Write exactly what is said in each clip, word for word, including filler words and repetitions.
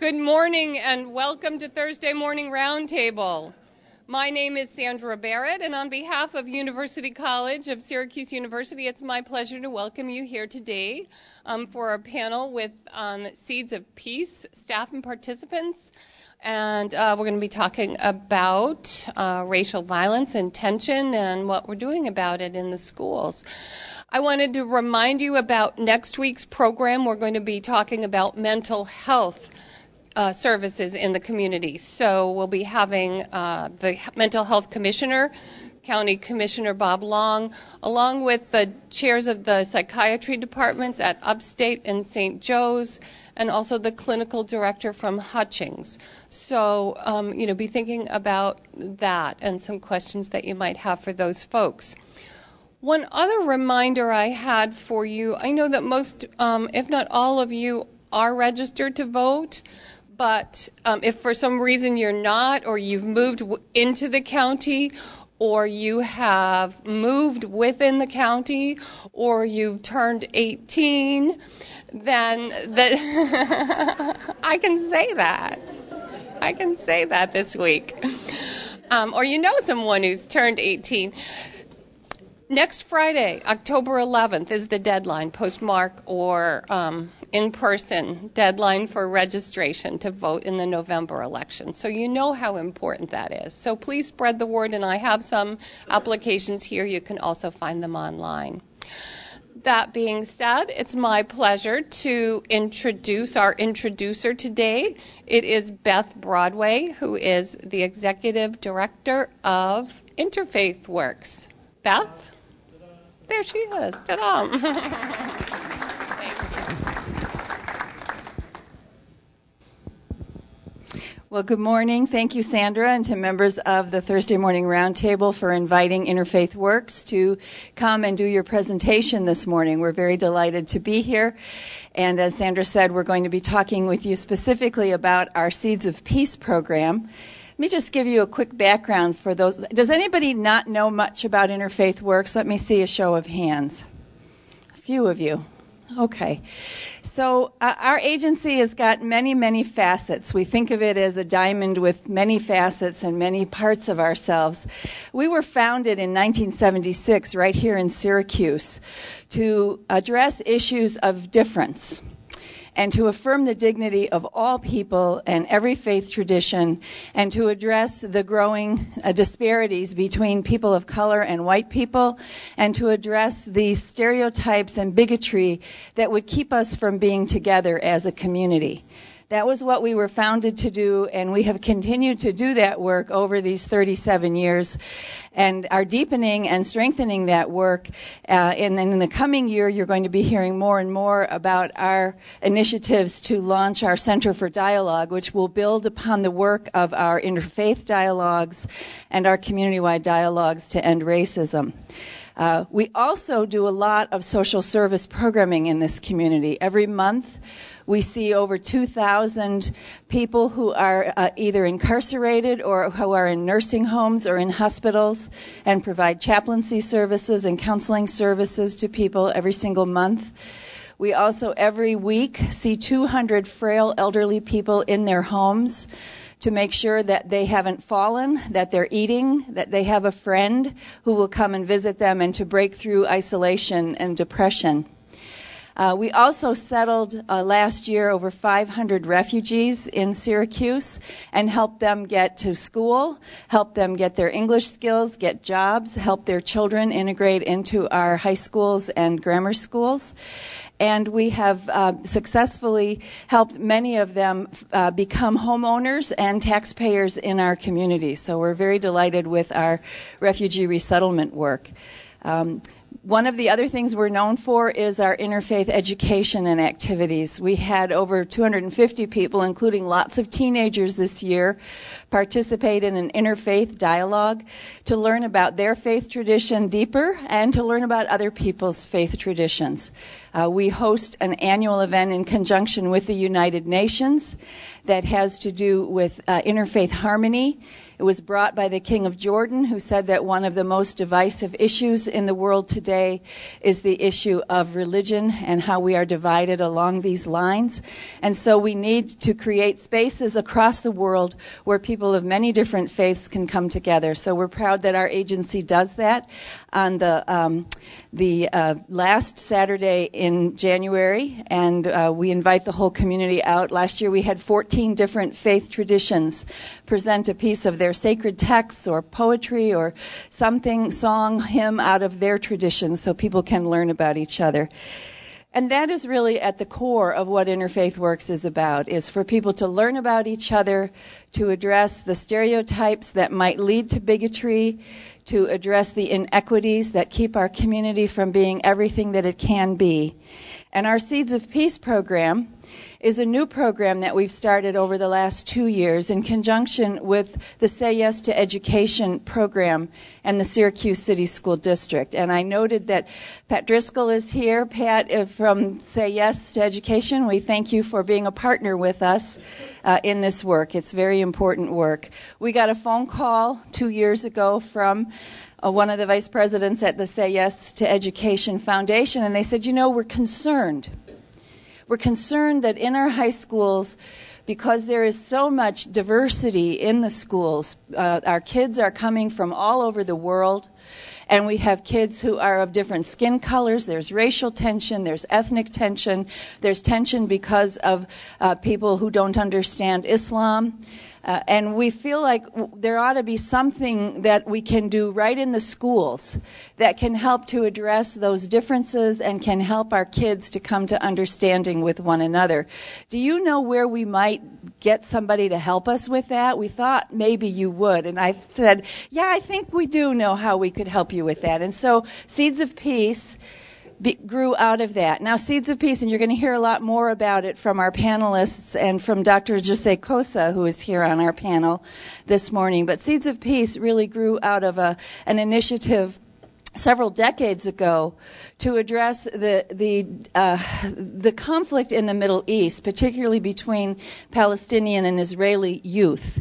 Good morning and welcome to Thursday Morning Roundtable. My name is Sandra Barrett, and on behalf of University College of Syracuse University, it's my pleasure to welcome you here today um, for our panel with um, Seeds of Peace staff and participants. And uh, we're going to be talking about uh, racial violence and tension and what we're doing about it in the schools. I wanted to remind you about next week's program. We're going to be talking about mental health Uh, services in the community. So we'll be having uh, the Mental Health Commissioner, County Commissioner Bob Long, along with the chairs of the psychiatry departments at Upstate and Saint Joe's, and also the clinical director from Hutchings. So, um, you know, be thinking about that and some questions that you might have for those folks. One other reminder I had for you, I know that most, um, if not all of you, are registered to vote. But um, if for some reason you're not, or you've moved w- into the county, or you have moved within the county, or you've turned eighteen, then the I can say that. I can say that this week. Um, or you know someone who's turned eighteen. Next Friday, October eleventh, is the deadline, postmark or um, in-person deadline for registration to vote in the November election. So you know how important that is. So please spread the word, and I have some applications here. You can also find them online. That being said, it's my pleasure to introduce our introducer today. It is Beth Broadway, who is the Executive Director of Interfaith Works. Beth? There she is. Ta-da! Well, good morning. Thank you, Sandra, and to members of the Thursday Morning Roundtable for inviting Interfaith Works to come and do your presentation this morning. We're very delighted to be here. And as Sandra said, we're going to be talking with you specifically about our Seeds of Peace program. Let me just give you a quick background for those. Does anybody not know much about Interfaith Works? Let me see a show of hands. A few of you. Okay. So uh, our agency has got many, many facets. We think of it as a diamond with many facets and many parts of ourselves. We were founded in nineteen seventy-six right here in Syracuse to address issues of difference and to affirm the dignity of all people and every faith tradition, and to address the growing uh, disparities between people of color and white people, and to address the stereotypes and bigotry that would keep us from being together as a community. That was what we were founded to do, and we have continued to do that work over these thirty-seven years, and are deepening and strengthening that work. Uh, and then in the coming year, you're going to be hearing more and more about our initiatives to launch our Center for Dialogue, which will build upon the work of our interfaith dialogues and our community-wide dialogues to end racism. Uh, we also do a lot of social service programming in this community. Every month, we see over two thousand people who are uh, either incarcerated or who are in nursing homes or in hospitals, and provide chaplaincy services and counseling services to people every single month. We also every week see two hundred frail elderly people in their homes to make sure that they haven't fallen, that they're eating, that they have a friend who will come and visit them, and to break through isolation and depression. Uh, we also settled uh, last year over five hundred refugees in Syracuse and helped them get to school, helped them get their English skills, get jobs, help their children integrate into our high schools and grammar schools. And we have uh, successfully helped many of them uh, become homeowners and taxpayers in our community. So we're very delighted with our refugee resettlement work. Um, One of the other things we're known for is our interfaith education and activities. We had over two hundred fifty people, including lots of teenagers this year, participate in an interfaith dialogue to learn about their faith tradition deeper and to learn about other people's faith traditions. Uh, we host an annual event in conjunction with the United Nations that has to do with uh, interfaith harmony. It was brought by the King of Jordan, who said that one of the most divisive issues in the world today is the issue of religion and how we are divided along these lines. And so we need to create spaces across the world where people of many different faiths can come together. So we're proud that our agency does that. On the um, the uh, last Saturday in January, and uh, we invite the whole community out. Last year we had fourteen different faith traditions present a piece of their sacred texts or poetry or something, song, hymn out of their tradition so people can learn about each other. And that is really at the core of what Interfaith Works is about, is for people to learn about each other, to address the stereotypes that might lead to bigotry, to address the inequities that keep our community from being everything that it can be. And our Seeds of Peace program is a new program that we've started over the last two years in conjunction with the Say Yes to Education program and the Syracuse City School District. And I noted that Pat Driscoll is here. Pat, from Say Yes to Education, we thank you for being a partner with us uh, in this work. It's very important work. We got a phone call two years ago from Uh, one of the vice presidents at the Say Yes to Education Foundation, and they said, you know, we're concerned. We're concerned that in our high schools, because there is so much diversity in the schools, uh, our kids are coming from all over the world, and we have kids who are of different skin colors. There's racial tension, there's ethnic tension, there's tension because of uh, people who don't understand Islam. Uh, and we feel like there ought to be something that we can do right in the schools that can help to address those differences and can help our kids to come to understanding with one another. Do you know where we might get somebody to help us with that? We thought maybe you would. And I said, yeah, I think we do know how we could help you with that. And so Seeds of Peace Be, grew out of that. Now, Seeds of Peace, and you're going to hear a lot more about it from our panelists and from Doctor Jose Cosa, who is here on our panel this morning. But Seeds of Peace really grew out of a, an initiative several decades ago to address the the uh, the conflict in the Middle East, particularly between Palestinian and Israeli youth.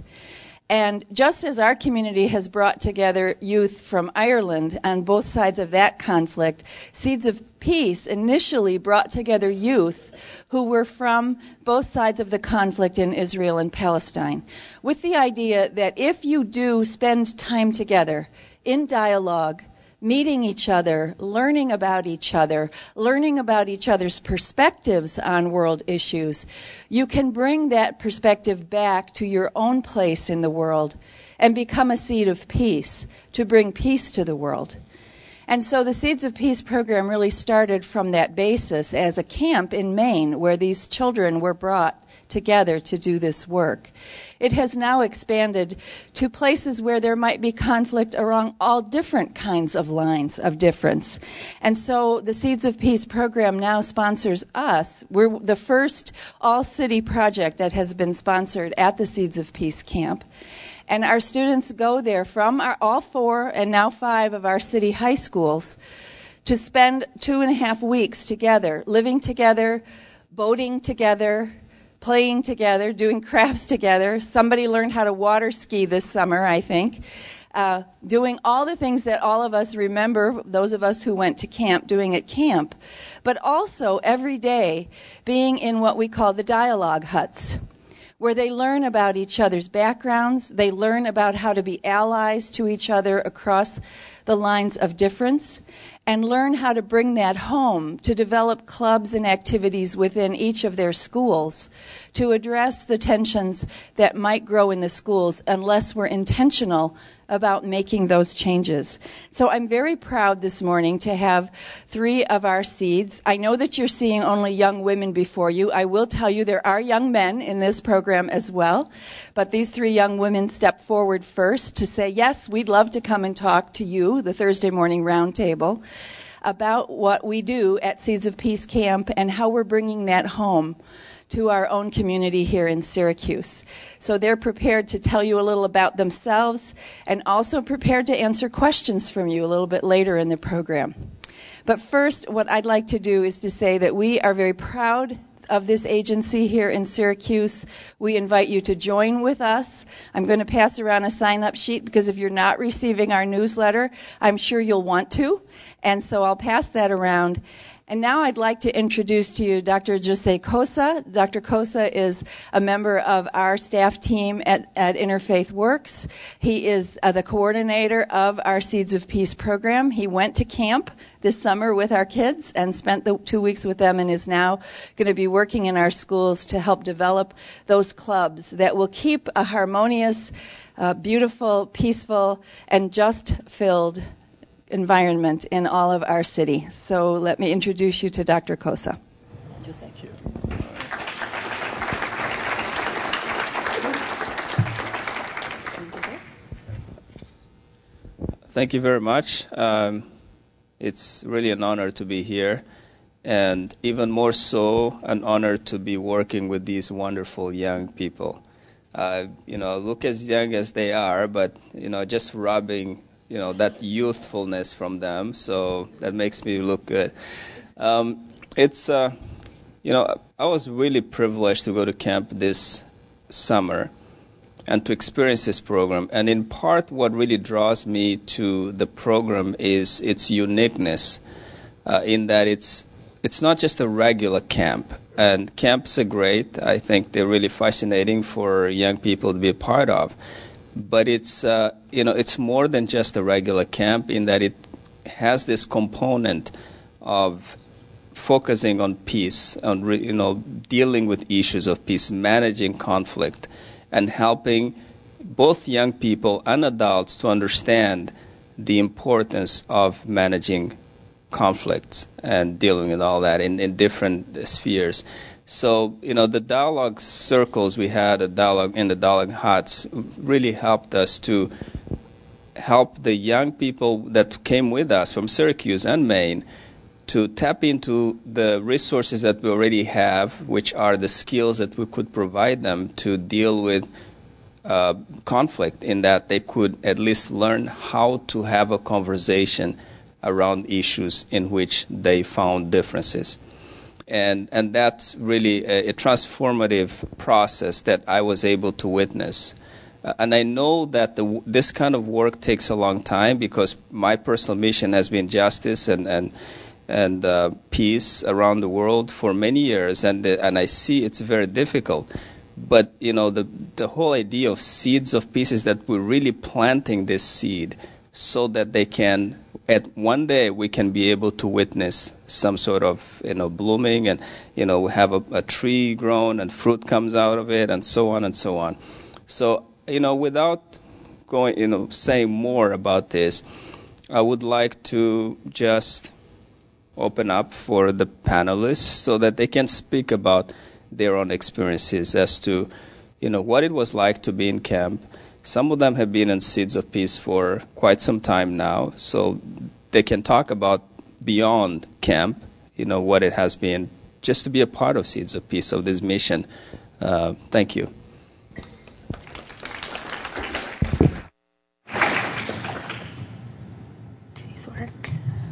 And just as our community has brought together youth from Ireland on both sides of that conflict, Seeds of Peace initially brought together youth who were from both sides of the conflict in Israel and Palestine, with the idea that if you do spend time together in dialogue, meeting each other, learning about each other, learning about each other's perspectives on world issues, you can bring that perspective back to your own place in the world and become a seed of peace to bring peace to the world. And so the Seeds of Peace program really started from that basis as a camp in Maine where these children were brought together to do this work. It has now expanded to places where there might be conflict along all different kinds of lines of difference. And so the Seeds of Peace program now sponsors us. We're the first all-city project that has been sponsored at the Seeds of Peace camp. And our students go there from our, all four and now five of our city high schools to spend two and a half weeks together, living together, boating together, playing together, doing crafts together. Somebody learned how to water ski this summer, I think. Uh, doing all the things that all of us remember, those of us who went to camp, doing at camp. But also every day being in what we call the dialogue huts, where they learn about each other's backgrounds, they learn about how to be allies to each other across the lines of difference, and learn how to bring that home, to develop clubs and activities within each of their schools to address the tensions that might grow in the schools unless we're intentional about making those changes. So I'm very proud this morning to have three of our seeds. I know that you're seeing only young women before you. I will tell you there are young men in this program as well, but these three young women stepped forward first to say, yes, we'd love to come and talk to you, the Thursday morning roundtable, about what we do at Seeds of Peace Camp and how we're bringing that home to our own community here in Syracuse. So they're prepared to tell you a little about themselves and also prepared to answer questions from you a little bit later in the program. But first, what I'd like to do is to say that we are very proud of this agency here in Syracuse. We invite you to join with us. I'm going to pass around a sign-up sheet because if you're not receiving our newsletter, I'm sure you'll want to. And so I'll pass that around. And now I'd like to introduce to you Doctor Jose Cosa. Doctor Cosa is a member of our staff team at, at Interfaith Works. He is uh, the coordinator of our Seeds of Peace program. He went to camp this summer with our kids and spent the two weeks with them and is now going to be working in our schools to help develop those clubs that will keep a harmonious, uh, beautiful, peaceful, and just-filled environment in all of our city. So let me introduce you to Doctor Cosa. Thank you. Thank you very much. Um, it's really an honor to be here, and even more so, an honor to be working with these wonderful young people. Uh, you know, look as young as they are, but, you know, just rubbing you know, that youthfulness from them, so that makes me look good. Um, it's, uh, you know, I was really privileged to go to camp this summer and to experience this program. And in part, what really draws me to the program is its uniqueness, uh, in that it's it's not just a regular camp. And camps are great. I think they're really fascinating for young people to be a part of. But it's, uh, you know, it's more than just a regular camp in that it has this component of focusing on peace, on, re, you know, dealing with issues of peace, managing conflict, and helping both young people and adults to understand the importance of managing conflicts and dealing with all that in, in different spheres. So, you know, the dialogue circles we had, a dialogue in the dialogue huts, really helped us to help the young people that came with us from Syracuse and Maine to tap into the resources that we already have, which are the skills that we could provide them to deal with uh, conflict, in that they could at least learn how to have a conversation around issues in which they found differences. And and that's really a, a transformative process that I was able to witness. Uh, and I know that the, this kind of work takes a long time, because my personal mission has been justice and and and uh, peace around the world for many years, and the, and I see it's very difficult. But you know, the the whole idea of seeds of peace is that we're really planting this seed so that they can, at one day, we can be able to witness some sort of, you know, blooming, and, you know, have a, a tree grown and fruit comes out of it, and so on and so on. So, you know, without going, you know, saying more about this, I would like to just open up for the panelists so that they can speak about their own experiences as to, you know, what it was like to be in camp. Some of them have been in Seeds of Peace for quite some time now, so they can talk about beyond camp, you know, what it has been just to be a part of Seeds of Peace, of this mission. Uh, thank you. Do these work?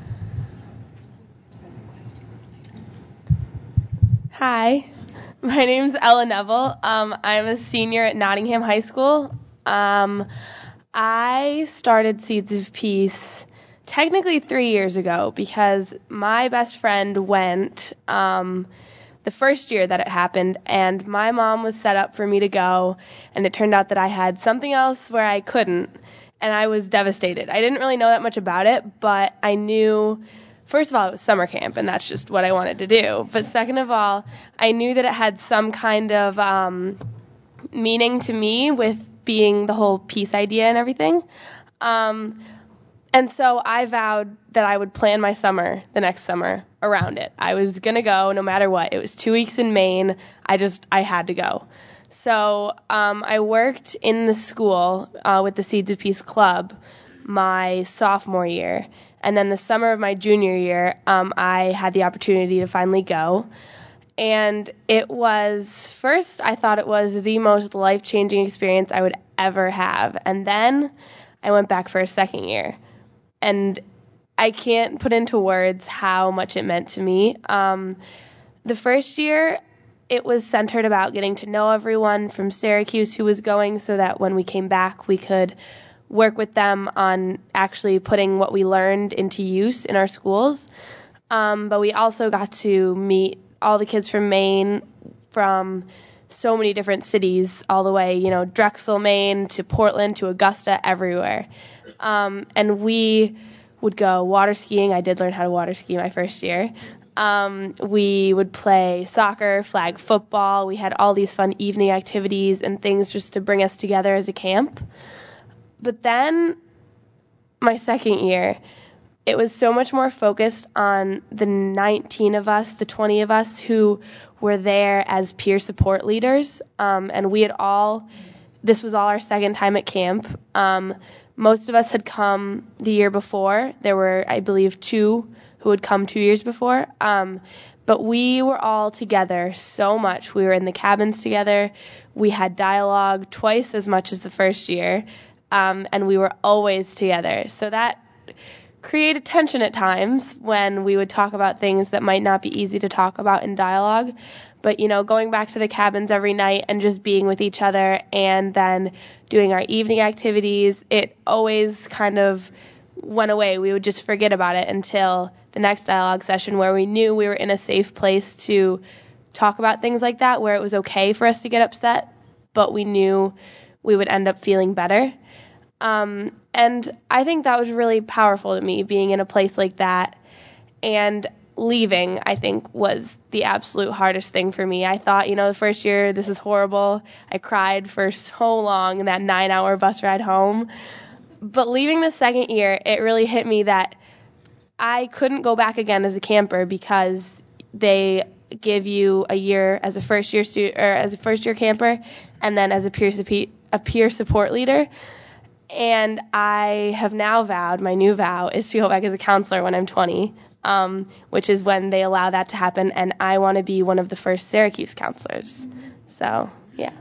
Hi, my name is Ella Neville. Um, I'm a senior at Nottingham High School. Um, I started Seeds of Peace technically three years ago because my best friend went um, the first year that it happened, and my mom was set up for me to go, and it turned out that I had something else where I couldn't, and I was devastated. I didn't really know that much about it, but I knew, first of all, it was summer camp, and that's just what I wanted to do. But second of all, I knew that it had some kind of um, meaning to me with being the whole peace idea and everything. Um, and so I vowed that I would plan my summer the next summer around it. I was going to go no matter what. It was two weeks in Maine. I just, I had to go. So um, I worked in the school uh, with the Seeds of Peace Club my sophomore year. And then the summer of my junior year, um, I had the opportunity to finally go. And it was, first, I thought it was the most life-changing experience I would ever have. And then I went back for a second year. And I can't put into words how much it meant to me. Um, the first year, it was centered about getting to know everyone from Syracuse who was going so that when we came back, we could work with them on actually putting what we learned into use in our schools. Um, but we also got to meet all the kids from Maine, from so many different cities, all the way, you know, Drexel, Maine, to Portland, to Augusta, everywhere. Um, and we would go water skiing. I did learn how to water ski my first year. Um, we would play soccer, flag football. We had all these fun evening activities and things just to bring us together as a camp. But then my second year, it was so much more focused on the nineteen of us, the twenty of us who were there as peer support leaders. Um, and we had all, this was all our second time at camp. Um, most of us had come the year before. There were, I believe, two who had come two years before. Um, but we were all together so much. We were in the cabins together. We had dialogue twice as much as the first year. Um, and we were always together. So that created tension at times when we would talk about things that might not be easy to talk about in dialogue. But, you know, going back to the cabins every night and just being with each other and then doing our evening activities, it always kind of went away. We would just forget about it until the next dialogue session where we knew we were in a safe place to talk about things like that, where it was okay for us to get upset, but we knew we would end up feeling better. Um, and I think that was really powerful to me, being in a place like that. And leaving, I think, was the absolute hardest thing for me. I thought, you know, the first year, this is horrible. I cried for so long in that nine-hour bus ride home. But leaving the second year, it really hit me that I couldn't go back again as a camper because they give you a year as a first-year student or as a first-year camper, and then as a peer a peer support leader. And I have now vowed, my new vow is to go back as a counselor when I'm twenty, um, which is when they allow that to happen, and I want to be one of the first Syracuse counselors. So, yeah.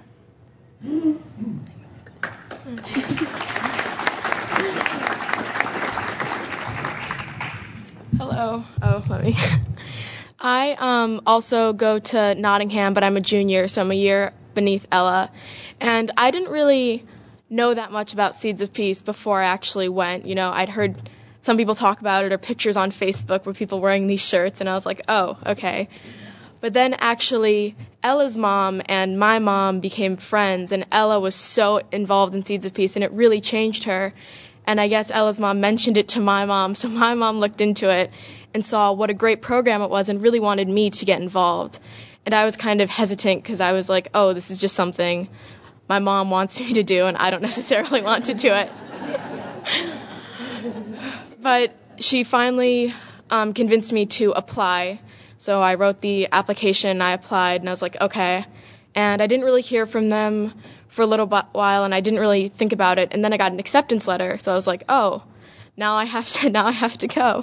Hello. Oh, let me. I um, also go to Nottingham, but I'm a junior, so I'm a year beneath Ella. And I didn't really know that much about Seeds of Peace before I actually went. You know, I'd heard some people talk about it or pictures on Facebook with people wearing these shirts, and I was like, oh, okay. But then actually Ella's mom and my mom became friends, and Ella was so involved in Seeds of Peace, and it really changed her. And I guess Ella's mom mentioned it to my mom, so my mom looked into it and saw what a great program it was and really wanted me to get involved. And I was kind of hesitant because I was like, oh, this is just something my mom wants me to do, and I don't necessarily want to do it. But she finally um, convinced me to apply. So I wrote the application, I applied, and I was like, okay. And I didn't really hear from them for a little while, and I didn't really think about it. And then I got an acceptance letter, so I was like, oh, now I have to, now I have to go.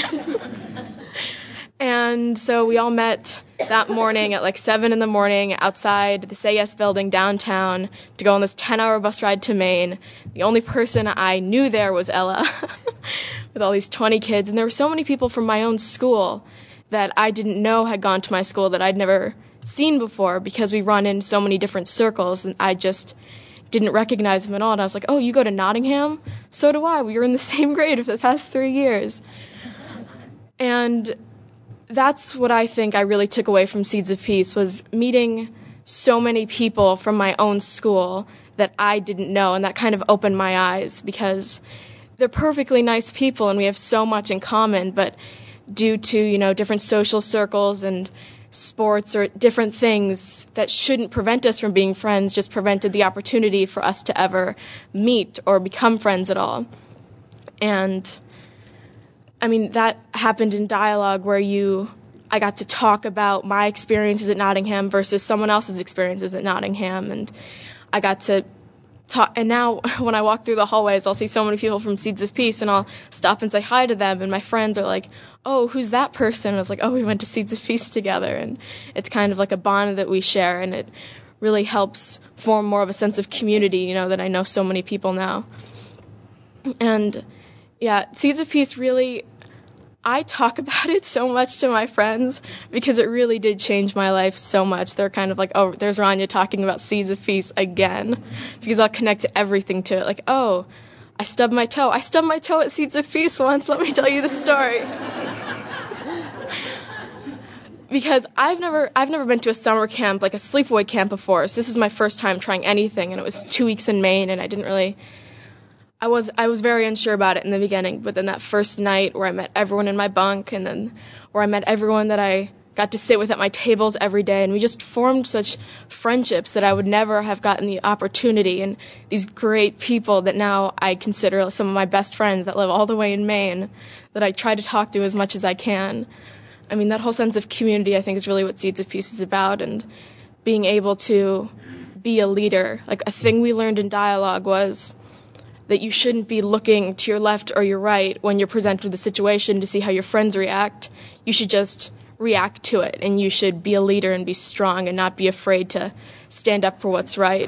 And so we all met that morning at like seven in the morning outside the Say Yes building downtown to go on this ten-hour bus ride to Maine. The only person I knew there was Ella with all these twenty kids. And there were so many people from my own school that I didn't know had gone to my school that I'd never seen before because we run in so many different circles, and I just didn't recognize them at all. And I was like, oh, you go to Nottingham? So do I. We were in the same grade for the past three years. And that's what I think I really took away from Seeds of Peace, was meeting so many people from my own school that I didn't know, and that kind of opened my eyes because they're perfectly nice people and we have so much in common, but due to, you know, different social circles and sports or different things that shouldn't prevent us from being friends, just prevented the opportunity for us to ever meet or become friends at all. And I mean, that happened in dialogue where you, I got to talk about my experiences at Nottingham versus someone else's experiences at Nottingham. And I got to talk, and now when I walk through the hallways, I'll see so many people from Seeds of Peace, and I'll stop and say hi to them. And my friends are like, oh, who's that person? And I was like, oh, we went to Seeds of Peace together. And it's kind of like a bond that we share, and it really helps form more of a sense of community, you know, that I know so many people now. And yeah, Seeds of Peace really, I talk about it so much to my friends because it really did change my life so much. They're kind of like, oh, there's Rania talking about Seeds of Peace again, because I'll connect to everything to it. Like, oh, I stubbed my toe. I stubbed my toe at Seeds of Peace once. Let me tell you the story. Because I've never I've never been to a summer camp, like a sleepaway camp before. So this is my first time trying anything, and it was two weeks in Maine, and I didn't really I was I was very unsure about it in the beginning, but then that first night where I met everyone in my bunk, and then where I met everyone that I got to sit with at my tables every day, and we just formed such friendships that I would never have gotten the opportunity, and these great people that now I consider some of my best friends that live all the way in Maine, that I try to talk to as much as I can. I mean, that whole sense of community, I think, is really what Seeds of Peace is about, and being able to be a leader. Like, a thing we learned in dialogue was that you shouldn't be looking to your left or your right when you're presented with a situation to see how your friends react. You should just react to it, and you should be a leader and be strong and not be afraid to stand up for what's right.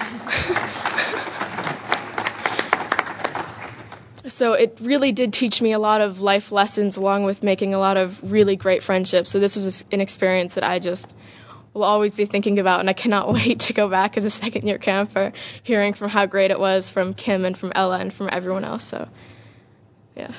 So it really did teach me a lot of life lessons, along with making a lot of really great friendships. So this was an experience that I just will always be thinking about, and I cannot wait to go back as a second-year camper, hearing from how great it was from Kim and from Ella and from everyone else. So, yeah.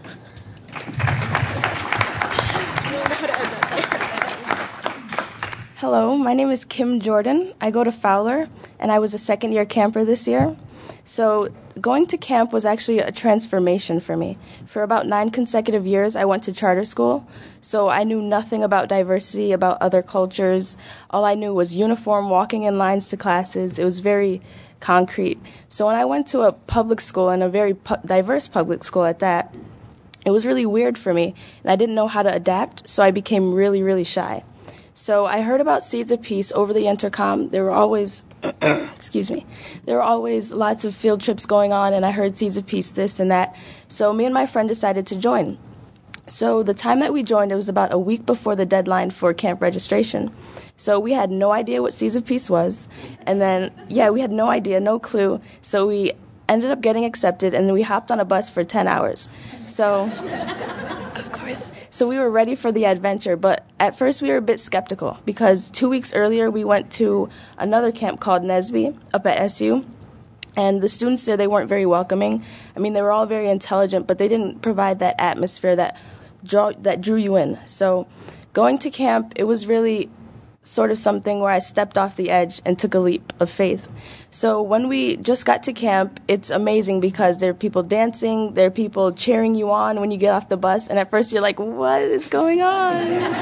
Hello, my name is Kim Jordan. I go to Fowler, and I was a second-year camper this year. So going to camp was actually a transformation for me. For about nine consecutive years, I went to charter school, so I knew nothing about diversity, about other cultures. All I knew was uniform, walking in lines to classes. It was very concrete. So when I went to a public school, and a very pu- diverse public school at that, it was really weird for me, and I didn't know how to adapt, so I became really, really shy. So I heard about Seeds of Peace over the intercom. There were always, excuse me, there were always lots of field trips going on, and I heard Seeds of Peace this and that. So me and my friend decided to join. So the time that we joined, it was about a week before the deadline for camp registration. So we had no idea what Seeds of Peace was. And then, yeah, we had no idea, no clue. So we ended up getting accepted, and we hopped on a bus for ten hours. So, of course, so we were ready for the adventure, but at first we were a bit skeptical because two weeks earlier we went to another camp called Nesby up at S U, and the students there, they weren't very welcoming. I mean, they were all very intelligent, but they didn't provide that atmosphere that draw, that drew you in. So going to camp, it was really sort of something where I stepped off the edge and took a leap of faith. So when we just got to camp, it's amazing because there are people dancing, there are people cheering you on when you get off the bus, and at first you're like, what is going on?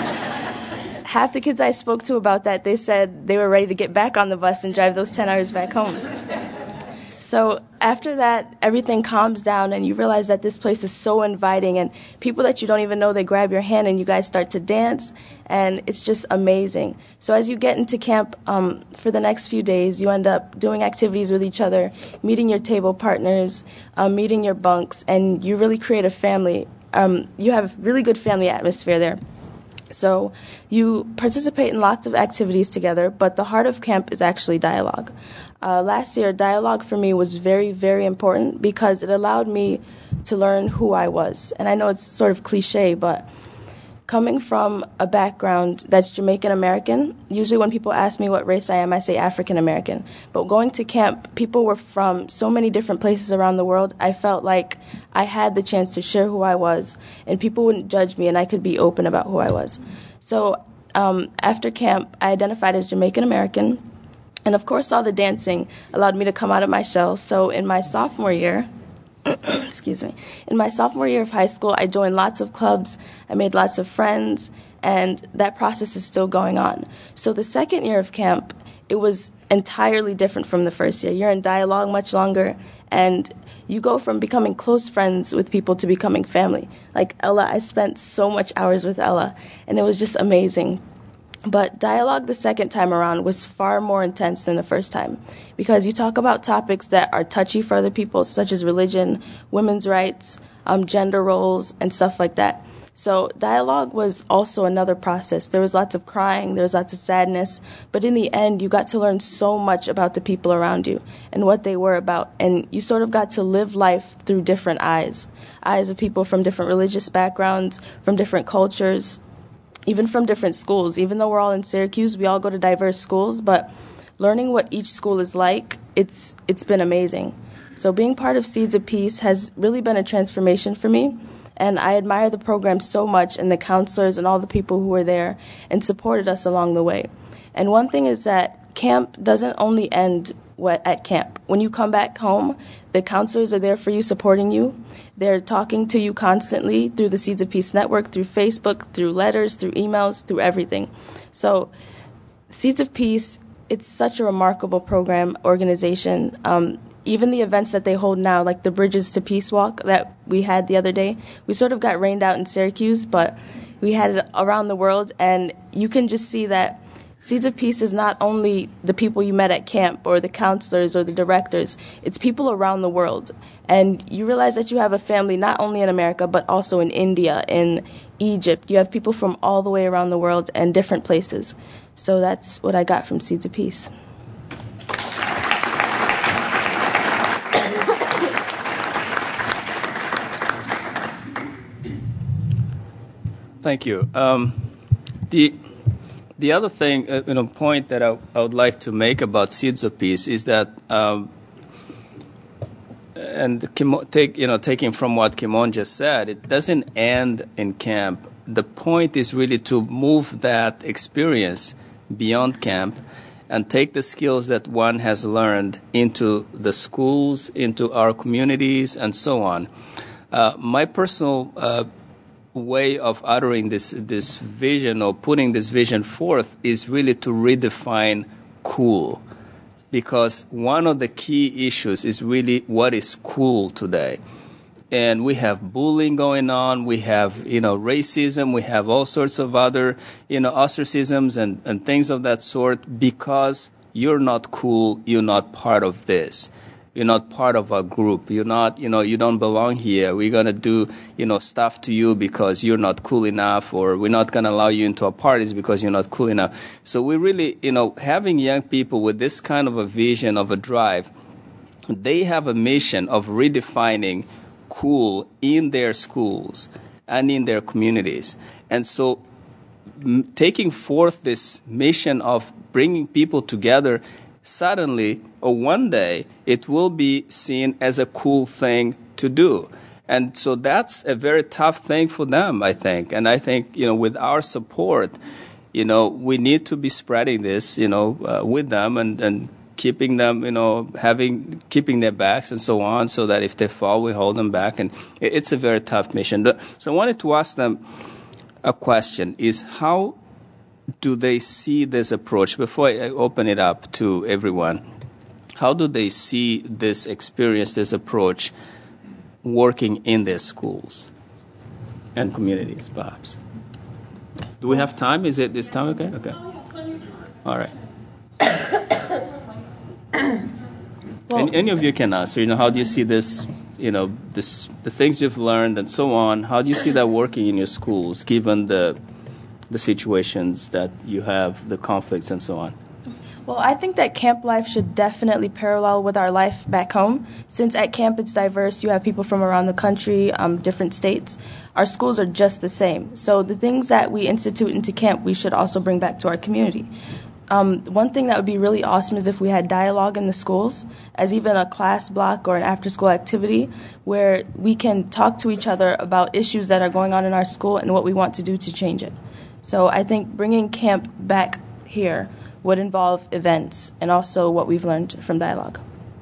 Half the kids I spoke to about that, they said they were ready to get back on the bus and drive those ten hours back home. So after that, everything calms down, and you realize that this place is so inviting, and people that you don't even know, they grab your hand, and you guys start to dance, and it's just amazing. So as you get into camp um, for the next few days, you end up doing activities with each other, meeting your table partners, um, meeting your bunks, and you really create a family. Um, you have really good family atmosphere there. So you participate in lots of activities together, but the heart of camp is actually dialogue. Uh, last year, dialogue for me was very, very important because it allowed me to learn who I was. And I know it's sort of cliche, but coming from a background that's Jamaican American, usually when people ask me what race I am, I say African American. But going to camp, people were from so many different places around the world. I felt like I had the chance to share who I was, and people wouldn't judge me, and I could be open about who I was. So um, after camp, I identified as Jamaican American, and of course all the dancing allowed me to come out of my shell. So in my sophomore year, excuse me, in my sophomore year of high school, I joined lots of clubs, I made lots of friends, and that process is still going on. So the second year of camp, it was entirely different from the first year. You're in dialogue much longer, and you go from becoming close friends with people to becoming family. Like Ella, I spent so much hours with Ella, and it was just amazing. But dialogue the second time around was far more intense than the first time because you talk about topics that are touchy for other people, such as religion, women's rights, um, gender roles, and stuff like that. So dialogue was also another process. There was lots of crying, there was lots of sadness, but in the end you got to learn so much about the people around you and what they were about, and you sort of got to live life through different eyes, eyes of people from different religious backgrounds, from different cultures, even from different schools. Even though we're all in Syracuse, we all go to diverse schools, but learning what each school is like, it's it's been amazing. So being part of Seeds of Peace has really been a transformation for me. And I admire the program so much and the counselors and all the people who were there and supported us along the way. And one thing is that camp doesn't only end at camp. When you come back home, the counselors are there for you, supporting you. They're talking to you constantly through the Seeds of Peace Network, through Facebook, through letters, through emails, through everything. So Seeds of Peace, it's such a remarkable program, organization. Um, even the events that they hold now, like the Bridges to Peace Walk that we had the other day, we sort of got rained out in Syracuse, but we had it around the world, and you can just see that Seeds of Peace is not only the people you met at camp or the counselors or the directors, it's people around the world. And you realize that you have a family not only in America, but also in India, in Egypt. You have people from all the way around the world and different places. So that's what I got from Seeds of Peace. Thank you. Um, the the other thing, uh, you know, point that I, I would like to make about Seeds of Peace is that, um, and Kim, take you know, taking from what Kimon just said, it doesn't end in camp. The point is really to move that experience beyond camp and take the skills that one has learned into the schools, into our communities, and so on. Uh, my personal uh, way of uttering this this vision or putting this vision forth is really to redefine cool, because one of the key issues is really what is cool today. And we have bullying going on, we have, you know, racism, we have all sorts of other, you know, ostracisms and, and things of that sort. Because you're not cool, you're not part of this. You're not part of our group. You're not, you know, you don't belong here. We're going to do, you know, stuff to you because you're not cool enough, or we're not going to allow you into our parties because you're not cool enough. So we really, you know, having young people with this kind of a vision, of a drive, they have a mission of redefining cool in their schools and in their communities. And so m- taking forth this mission of bringing people together, suddenly or one day it will be seen as a cool thing to do. And so that's a very tough thing for them, I think. And I think, you know, with our support, you know, we need to be spreading this, you know, uh, with them and, and keeping them, you know, having, keeping their backs and so on, so that if they fall, we hold them back. And it's a very tough mission. So I wanted to ask them a question, is how do they see this approach? Before I open it up to everyone, how do they see this experience, this approach, working in their schools and communities, perhaps? Do we have time? Is it this time? Okay. Okay. All right. Well, any, any of you can answer. You know, how do you see this? You know, this the things you've learned and so on. How do you see that working in your schools, given the the situations that you have, the conflicts and so on? Well, I think that camp life should definitely parallel with our life back home. Since at camp it's diverse, you have people from around the country, um, different states. Our schools are just the same. So the things that we institute into camp, we should also bring back to our community. Um, one thing that would be really awesome is if we had dialogue in the schools, as even a class block or an after-school activity, where we can talk to each other about issues that are going on in our school and what we want to do to change it. So I think bringing camp back here would involve events and also what we've learned from dialogue.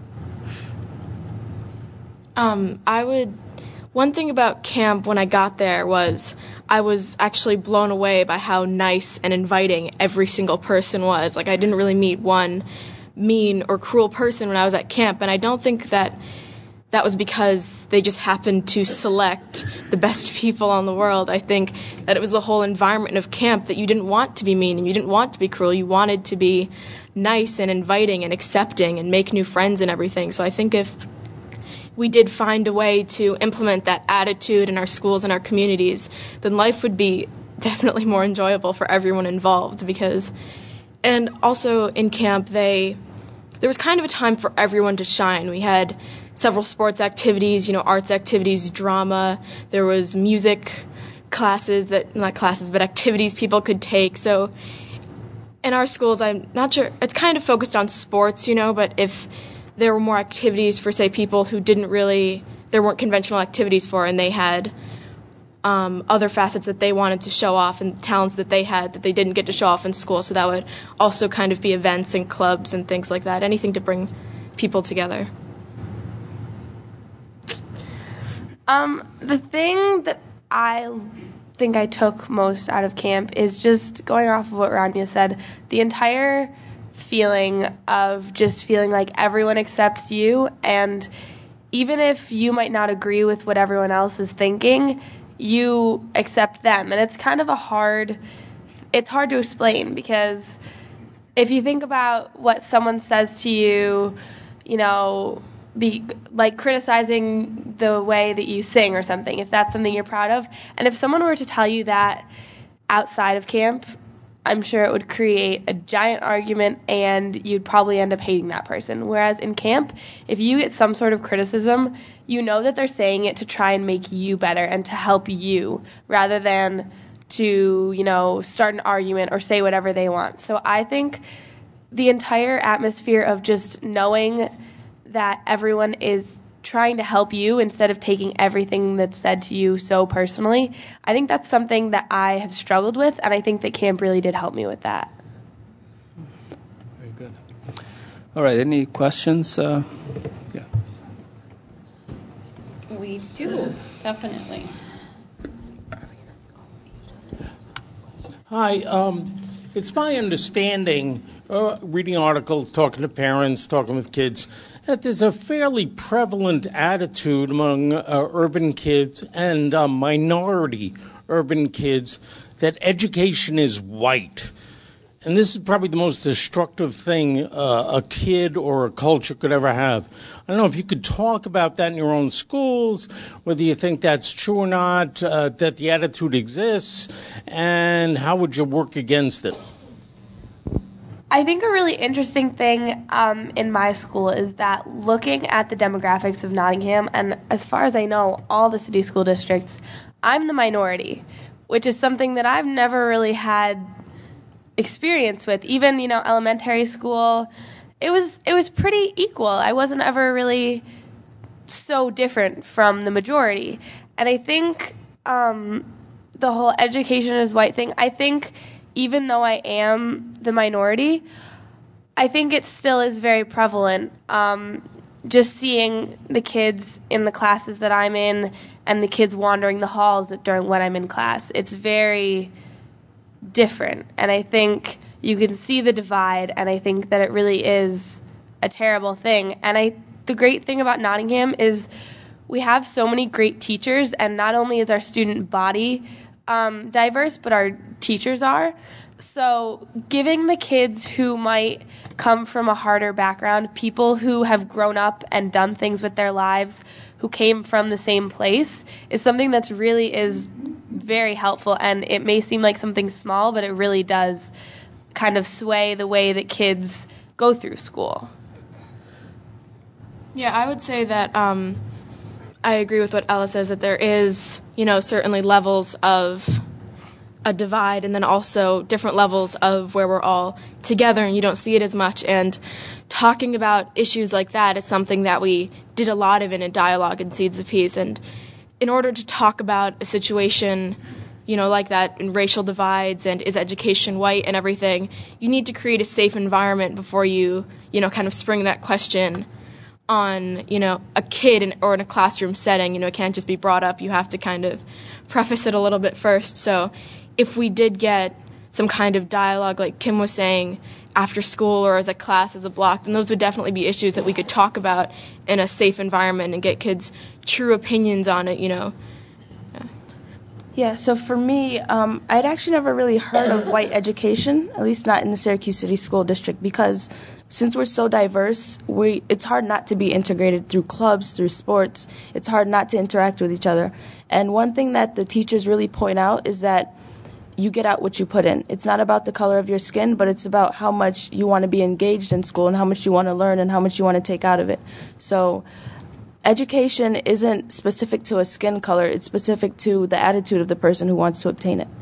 Um, I would. One thing about camp when I got there was I was actually blown away by how nice and inviting every single person was. Like, I didn't really meet one mean or cruel person when I was at camp, and I don't think that that was because they just happened to select the best people on the world. I think that it was the whole environment of camp that you didn't want to be mean and you didn't want to be cruel. You wanted to be nice and inviting and accepting and make new friends and everything. So I think if we did find a way to implement that attitude in our schools and our communities, then life would be definitely more enjoyable for everyone involved. Because, and also in camp, they there was kind of a time for everyone to shine. We had several sports activities, you know, arts activities, drama. There was music classes that, not classes, but activities people could take. So in our schools, I'm not sure, it's kind of focused on sports, you know, but if there were more activities for, say, people who didn't really, there weren't conventional activities for, and they had um, other facets that they wanted to show off and talents that they had that they didn't get to show off in school. So that would also kind of be events and clubs and things like that, anything to bring people together. Um, the thing that I think I took most out of camp is just going off of what Rania said, the entire feeling of just feeling like everyone accepts you, and even if you might not agree with what everyone else is thinking, you accept them. And it's kind of a hard, it's hard to explain, because if you think about what someone says to you, you know, be like criticizing the way that you sing or something, if that's something you're proud of, and if someone were to tell you that outside of camp, I'm sure it would create a giant argument and you'd probably end up hating that person. Whereas in camp, if you get some sort of criticism, you know that they're saying it to try and make you better and to help you, rather than to, you know, start an argument or say whatever they want. So I think the entire atmosphere of just knowing that everyone is trying to help you instead of taking everything that's said to you so personally, I think that's something that I have struggled with, and I think that camp really did help me with that. Very good. All right, any questions? Uh, yeah. We do, definitely. Hi, um, it's my understanding, uh, reading articles, talking to parents, talking with kids, that there's a fairly prevalent attitude among uh, urban kids and uh, minority urban kids that education is white. And this is probably the most destructive thing uh, a kid or a culture could ever have. I don't know if you could talk about that in your own schools, whether you think that's true or not, uh, that the attitude exists, and how would you work against it? I think a really interesting thing um, in my school is that looking at the demographics of Nottingham, and as far as I know, all the city school districts, I'm the minority, which is something that I've never really had experience with. Even, you know, elementary school, it was it was pretty equal. I wasn't ever really so different from the majority. And I think um, the whole education is white thing, I think even though I am the minority, I think it still is very prevalent. Um, just seeing the kids in the classes that I'm in and the kids wandering the halls during when I'm in class, it's very different. And I think you can see the divide, and I think that it really is a terrible thing. And I, the great thing about Nottingham is we have so many great teachers, and not only is our student body um, diverse, but our teachers are. So giving the kids who might come from a harder background, people who have grown up and done things with their lives, who came from the same place, is something that's really is very helpful. And it may seem like something small, but it really does kind of sway the way that kids go through school. Yeah, I would say that um, I agree with what Ella says, that there is, you know, certainly levels of a divide, and then also different levels of where we're all together and you don't see it as much. And talking about issues like that is something that we did a lot of in a dialogue in Seeds of Peace. And in order to talk about a situation, you know, like that, in racial divides and is education white and everything, you need to create a safe environment before you, you know, kind of spring that question on, you know, a kid in, or in a classroom setting. You know, it can't just be brought up. You have to kind of preface it a little bit first. So if we did get some kind of dialogue, like Kim was saying, after school or as a class, as a block, then those would definitely be issues that we could talk about in a safe environment and get kids' true opinions on it, you know. Yeah. Yeah, so for me, um, I'd actually never really heard of white education, at least not in the Syracuse City School District, because since we're so diverse, we it's hard not to be integrated through clubs, through sports. It's hard not to interact with each other. And one thing that the teachers really point out is that you get out what you put in. It's not about the color of your skin, but it's about how much you want to be engaged in school and how much you want to learn and how much you want to take out of it. So education isn't specific to a skin color. It's specific to the attitude of the person who wants to obtain it.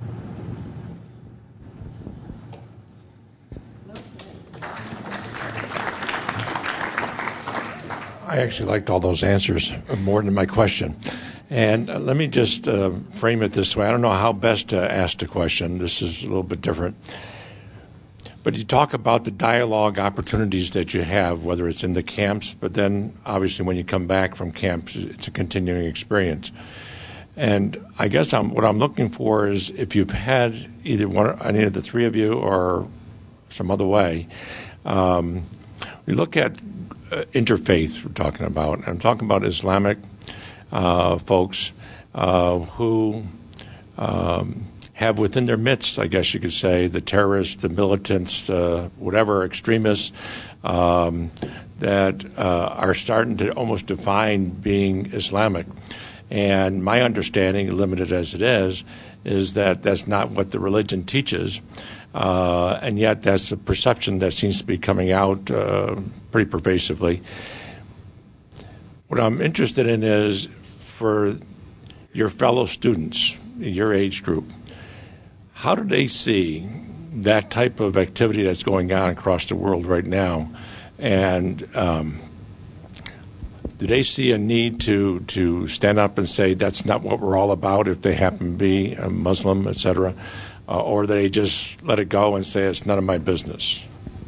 I actually liked all those answers more than my question. And uh, let me just uh, frame it this way. I don't know how best to ask the question. This is a little bit different. But you talk about the dialogue opportunities that you have, whether it's in the camps, but then obviously when you come back from camps, it's a continuing experience. And I guess I'm, what I'm looking for is if you've had either one, any of the three of you or some other way, um, we look at uh, interfaith we're talking about. I'm talking about Islamic uh, folks uh, who um, have within their midst, I guess you could say, the terrorists, the militants, uh, whatever, extremists, um, that uh, are starting to almost define being Islamic. And my understanding, limited as it is, is that that's not what the religion teaches. Uh, and yet that's a perception that seems to be coming out uh, pretty pervasively. What I'm interested in is for your fellow students, your age group, how do they see that type of activity that's going on across the world right now? And um, do they see a need to, to stand up and say that's not what we're all about if they happen to be a Muslim, et cetera? Uh, or do they just let it go and say it's none of my business?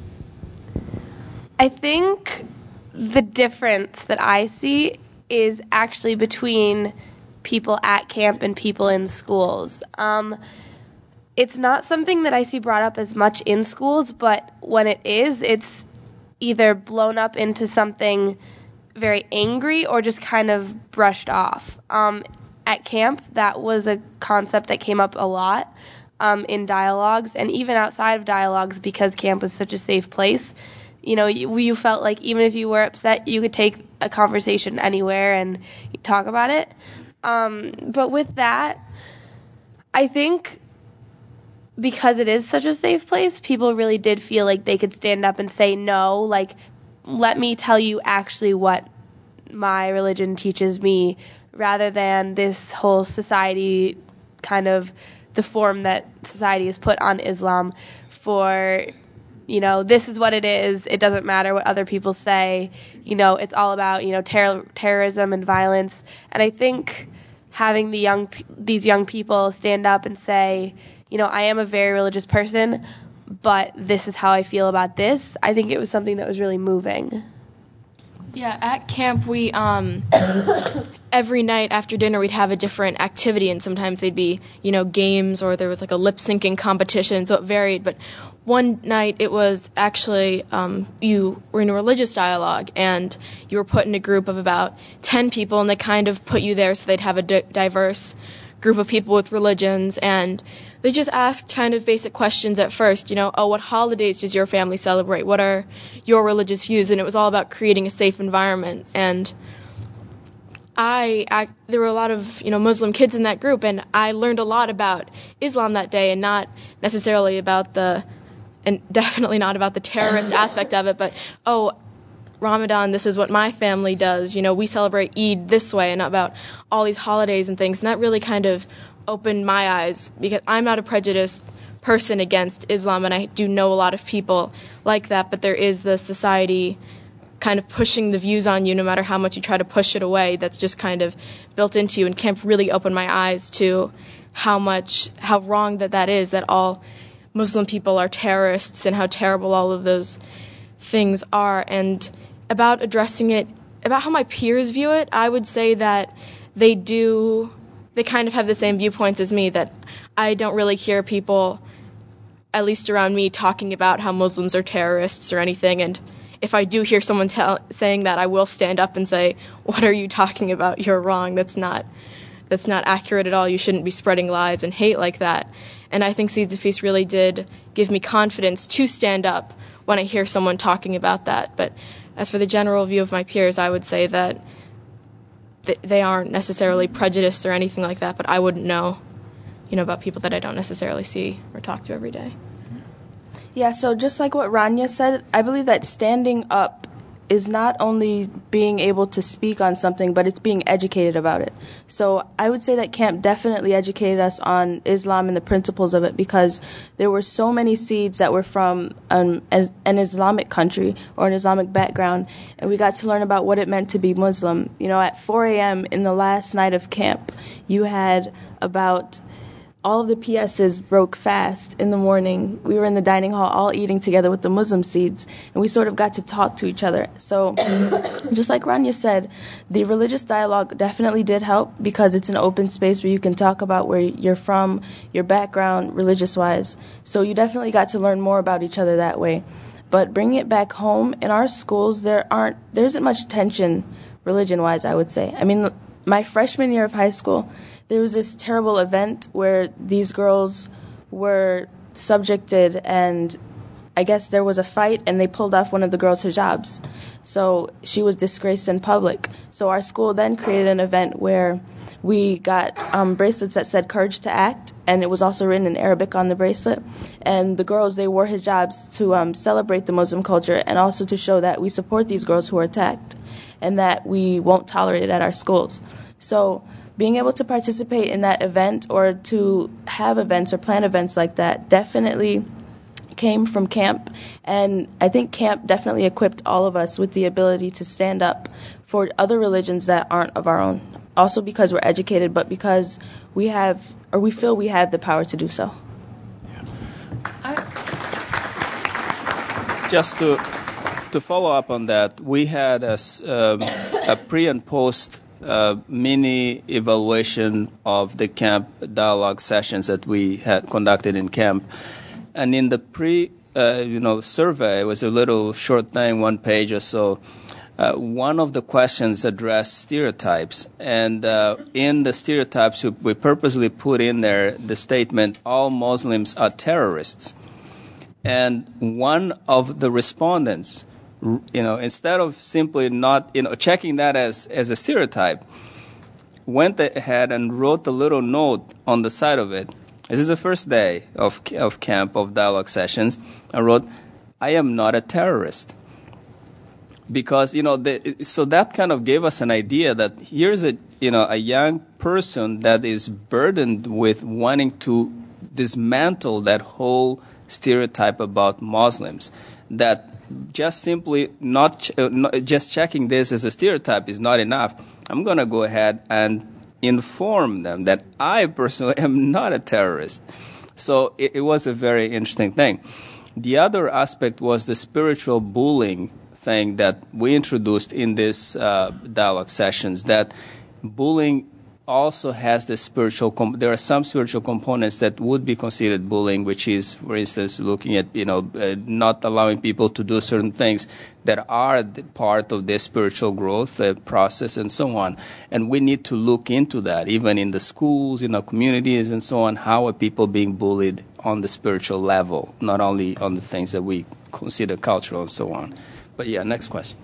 I think the difference that I see is actually between people at camp and people in schools. Um, it's not something that I see brought up as much in schools, but when it is, it's either blown up into something very angry or just kind of brushed off. Um, at camp, that was a concept that came up a lot um, in dialogues, and even outside of dialogues, because camp was such a safe place. You know, you, you felt like even if you were upset, you could take a conversation anywhere and talk about it. Um, but with that, I think because it is such a safe place, people really did feel like they could stand up and say no, like, let me tell you actually what my religion teaches me, rather than this whole society kind of the form that society has put on Islam for, you know, this is what it is. It doesn't matter what other people say. You know, it's all about, you know, ter- terrorism and violence. And I think having the young, these young people stand up and say, you know, I am a very religious person, but this is how I feel about this, I think it was something that was really moving. Yeah, at camp, we, um, every night after dinner, we'd have a different activity, and sometimes they'd be, you know, games, or there was like a lip-syncing competition, so it varied. But one night it was actually, um, you were in a religious dialogue, and you were put in a group of about ten people, and they kind of put you there so they'd have a di- diverse group of people with religions, and they just asked kind of basic questions at first, you know, oh, what holidays does your family celebrate? What are your religious views? And it was all about creating a safe environment. And I, I, there were a lot of, you know, Muslim kids in that group, and I learned a lot about Islam that day, and not necessarily about the, and definitely not about the terrorist aspect of it, but, oh, Ramadan, this is what my family does. You know, we celebrate Eid this way, and not about all these holidays and things. And that really kind of opened my eyes, because I'm not a prejudiced person against Islam, and I do know a lot of people like that, but there is the society kind of pushing the views on you no matter how much you try to push it away. That's just kind of built into you, and camp really opened my eyes to how much, how wrong that that is, that all Muslim people are terrorists and how terrible all of those things are. And about addressing it, about how my peers view it, I would say that they do, they kind of have the same viewpoints as me, that I don't really hear people, at least around me, talking about how Muslims are terrorists or anything. And if I do hear someone tell, saying that, I will stand up and say, what are you talking about? You're wrong. That's not, that's not accurate at all. You shouldn't be spreading lies and hate like that. And I think Seeds of Peace really did give me confidence to stand up when I hear someone talking about that. But as for the general view of my peers, I would say that th- they aren't necessarily prejudiced or anything like that, but I wouldn't know, you know, about people that I don't necessarily see or talk to every day. Yeah, so just like what Rania said, I believe that standing up is not only being able to speak on something, but it's being educated about it. So I would say that camp definitely educated us on Islam and the principles of it, because there were so many seeds that were from um, an Islamic country or an Islamic background, and we got to learn about what it meant to be Muslim. You know, at four a.m. in the last night of camp, you had about all of the P S's broke fast in the morning. We were in the dining hall all eating together with the Muslim seeds, and we sort of got to talk to each other. So just like Rania said, the religious dialogue definitely did help, because it's an open space where you can talk about where you're from, your background, religious-wise. So you definitely got to learn more about each other that way. But bringing it back home, in our schools, there aren't, there isn't much tension religion-wise, I would say. I mean, my freshman year of high school, there was this terrible event where these girls were subjected, and I guess there was a fight, and they pulled off one of the girls' hijabs. So she was disgraced in public. So our school then created an event where we got um, bracelets that said "Courage to Act," and it was also written in Arabic on the bracelet. And the girls, they wore hijabs to um, celebrate the Muslim culture, and also to show that we support these girls who are attacked, and that we won't tolerate it at our schools. So being able to participate in that event, or to have events or plan events like that, definitely came from camp. And I think camp definitely equipped all of us with the ability to stand up for other religions that aren't of our own. Also because we're educated, but because we have, or we feel we have the power to do so. Just to to follow up on that, we had a, um, a pre and post Uh, mini evaluation of the camp dialogue sessions that we had conducted in camp. And in the pre, uh, you know, survey, it was a little short thing, one page or so. Uh, one of the questions addressed stereotypes. And uh, in the stereotypes, we, we purposely put in there the statement, "All Muslims are terrorists." And one of the respondents, you know, instead of simply not, you know, checking that as, as a stereotype, went ahead and wrote a little note on the side of it. This is the first day of of camp, of dialogue sessions. I wrote, "I am not a terrorist." Because, you know, the, so that kind of gave us an idea that here's a, you know, a young person that is burdened with wanting to dismantle that whole stereotype about Muslims, that just simply not, ch- uh, not just checking this as a stereotype is not enough. I'm going to go ahead and inform them that I personally am not a terrorist. So it, it was a very interesting thing. The other aspect was the spiritual bullying thing that we introduced in these uh, dialogue sessions, that bullying also has the spiritual, com- there are some spiritual components that would be considered bullying, which is, for instance, looking at, you know, uh, not allowing people to do certain things that are the part of their spiritual growth uh, process and so on. And we need to look into that, even in the schools, in our communities and so on. How are people being bullied on the spiritual level, not only on the things that we consider cultural and so on. But yeah, next question.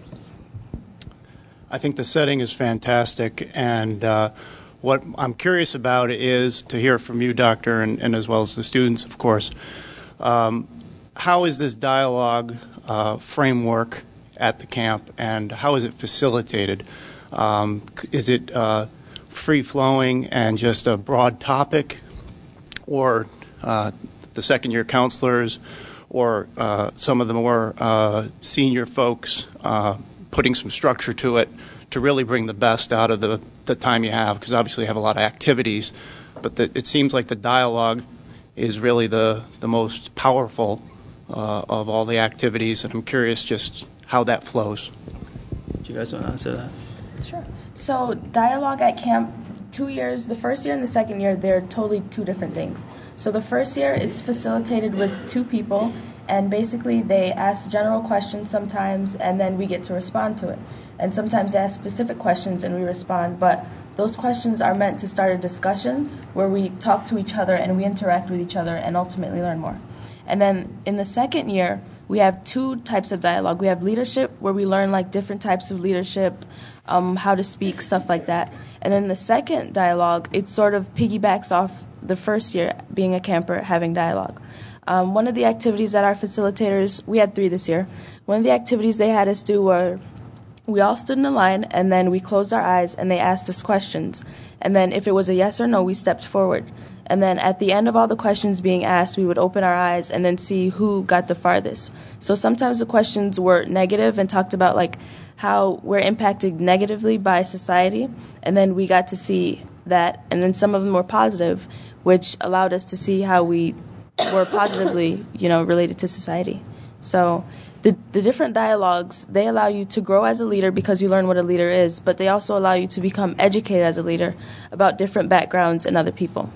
I think the setting is fantastic, and uh, what I'm curious about is to hear from you, Doctor, and, and as well as the students, of course. Um, how is this dialogue uh, framework at the camp, and how is it facilitated? Um, is it uh, free-flowing and just a broad topic, or uh, the second-year counselors, or uh, some of the more uh, senior folks uh, putting some structure to it to really bring the best out of the, the time you have? Because obviously you have a lot of activities, but the, it seems like the dialogue is really the, the most powerful uh, of all the activities, and I'm curious just how that flows. Do you guys want to answer that? Sure. So dialogue at camp, two years, the first year and the second year, they're totally two different things. So the first year, it's facilitated with two people, and basically they ask general questions sometimes, and then we get to respond to it. And sometimes they ask specific questions and we respond, but those questions are meant to start a discussion where we talk to each other and we interact with each other and ultimately learn more. And then in the second year, we have two types of dialogue. We have leadership, where we learn like different types of leadership, um, how to speak, stuff like that. And then the second dialogue, it sort of piggybacks off the first year, being a camper, having dialogue. Um, one of the activities that our facilitators, we had three this year, one of the activities they had us do were we all stood in a line, and then we closed our eyes, and they asked us questions. And then if it was a yes or no, we stepped forward. And then at the end of all the questions being asked, we would open our eyes and then see who got the farthest. So sometimes the questions were negative and talked about like how we're impacted negatively by society. And then we got to see that. And then some of them were positive, which allowed us to see how we were positively, you know, related to society. So the, the different dialogues, they allow you to grow as a leader because you learn what a leader is, but they also allow you to become educated as a leader about different backgrounds and other people.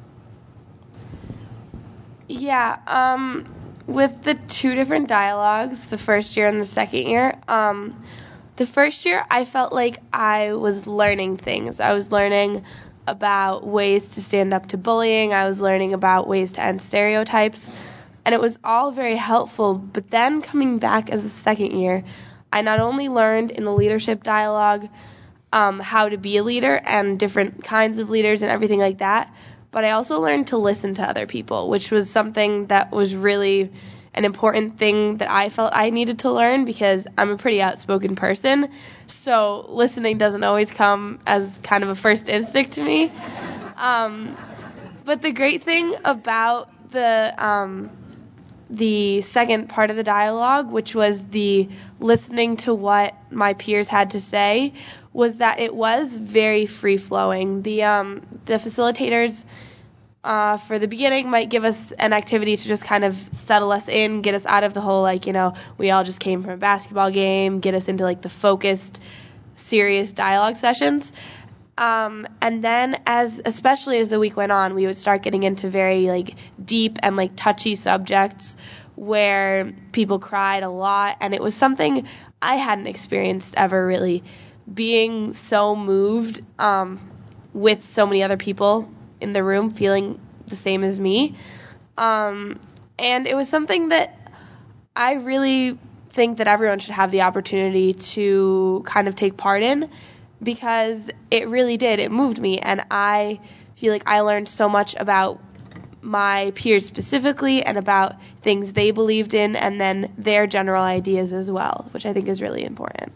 Yeah, um, with the two different dialogues, the first year and the second year, um, the first year I felt like I was learning things. I was learning about ways to stand up to bullying. I was learning about ways to end stereotypes. And it was all very helpful. But then coming back as a second year, I not only learned in the leadership dialogue um, how to be a leader and different kinds of leaders and everything like that, but I also learned to listen to other people, which was something that was really an important thing that I felt I needed to learn because I'm a pretty outspoken person. So listening doesn't always come as kind of a first instinct to me. Um, but the great thing about the um, the second part of the dialogue, which was the listening to what my peers had to say, was that it was very free-flowing. The um, the facilitators uh, for the beginning might give us an activity to just kind of settle us in, get us out of the whole, like, you know, we all just came from a basketball game, get us into, like, the focused, serious dialogue sessions. Um, and then as, especially as the week went on, we would start getting into very, like, deep and, like, touchy subjects where people cried a lot. And it was something I hadn't experienced ever, really, being so moved um, with so many other people in the room feeling the same as me. Um, and it was something that I really think that everyone should have the opportunity to kind of take part in, because it really did. It moved me, and I feel like I learned so much about my peers specifically and about things they believed in, and then their general ideas as well, which I think is really important.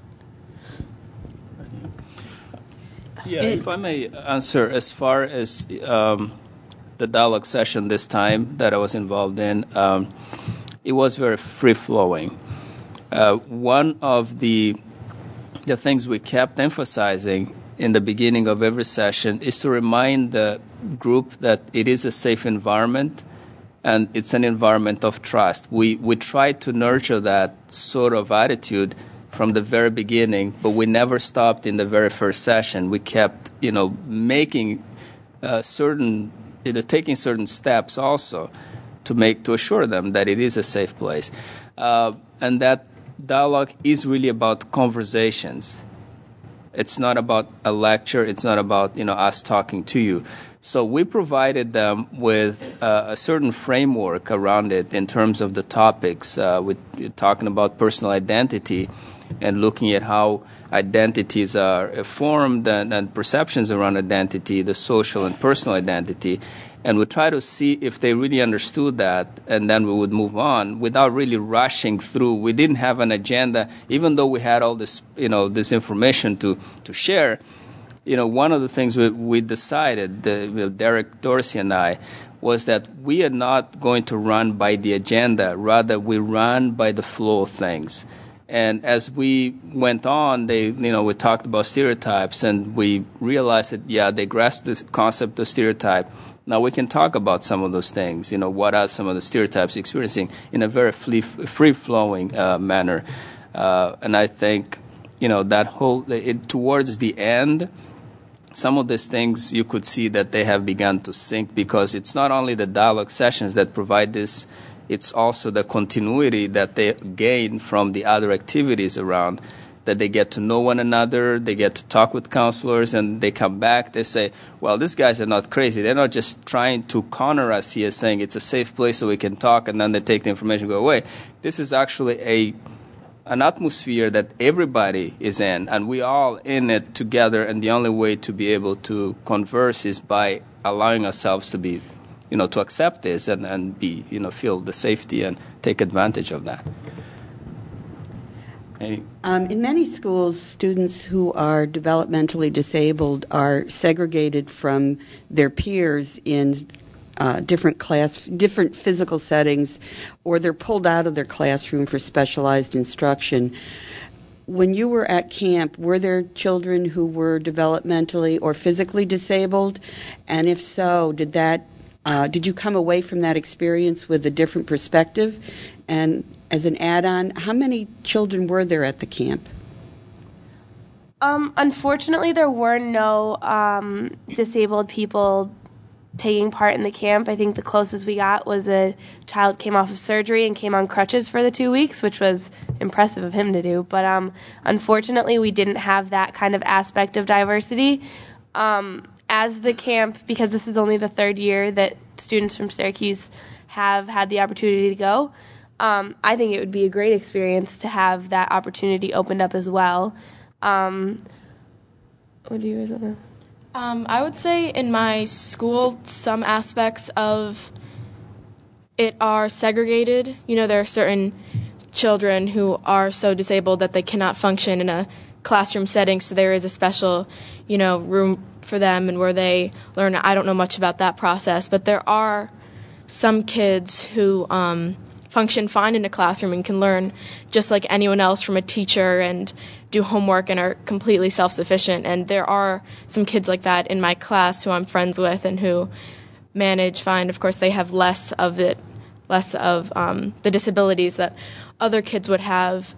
Yeah, if I may answer, as far as um, the dialogue session this time that I was involved in, um, it was very free-flowing. Uh, one of the the things we kept emphasizing in the beginning of every session is to remind the group that it is a safe environment and it's an environment of trust. We we try to nurture that sort of attitude from the very beginning, but we never stopped in the very first session. We kept, you know, making uh, certain, you know, taking certain steps also to make to assure them that it is a safe place, uh, and that dialogue is really about conversations. It's not about a lecture. It's not about, you know, us talking to you. So we provided them with uh, a certain framework around it in terms of the topics. Uh, we're talking about personal identity and looking at how identities are formed and, and perceptions around identity, the social and personal identity. And we try to see if they really understood that, and then we would move on without really rushing through. We didn't have an agenda, even though we had all this, you know, this information to, to share. You know, one of the things we, we decided, the, you know, Derek Dorsey and I, was that we are not going to run by the agenda. Rather, we run by the flow of things. And as we went on, they, you know, we talked about stereotypes, and we realized that, yeah, they grasped this concept of stereotype. Now we can talk about some of those things. You know, what are some of the stereotypes experiencing in a very free-flowing uh, manner. Uh, and I think, you know, that whole, it, towards the end, some of these things you could see that they have begun to sink, because it's not only the dialogue sessions that provide this it's also the continuity that they gain from the other activities around, that they get to know one another, they get to talk with counselors, and they come back, they say, well, these guys are not crazy. They're not just trying to corner us here, saying it's a safe place so we can talk, and then they take the information and go away. This is actually a an atmosphere that everybody is in, and we all in it together, and the only way to be able to converse is by allowing ourselves to be, you know, to accept this and, and be, you know, feel the safety and take advantage of that. Any? Um, in many schools, students who are developmentally disabled are segregated from their peers in Uh, different class, different physical settings, or they're pulled out of their classroom for specialized instruction. When you were at camp, were there children who were developmentally or physically disabled? And if so, did that uh, did you come away from that experience with a different perspective? And as an add-on, how many children were there at the camp? Um, unfortunately, there were no um, disabled people taking part in the camp. I think the closest we got was a child came off of surgery and came on crutches for the two weeks, which was impressive of him to do. But um, unfortunately, we didn't have that kind of aspect of diversity. Um, as the camp, because this is only the third year that students from Syracuse have had the opportunity to go, um, I think it would be a great experience to have that opportunity opened up as well. Um, what do you guys want to know? Um, I would say in my school, some aspects of it are segregated. You know, there are certain children who are so disabled that they cannot function in a classroom setting, so there is a special, you know, room for them and where they learn. I don't know much about that process, but there are some kids who um, function fine in a classroom and can learn just like anyone else from a teacher and do homework and are completely self-sufficient. And there are some kids like that in my class who I'm friends with and who manage fine. Of course, they have less of it, less of um, the disabilities that other kids would have.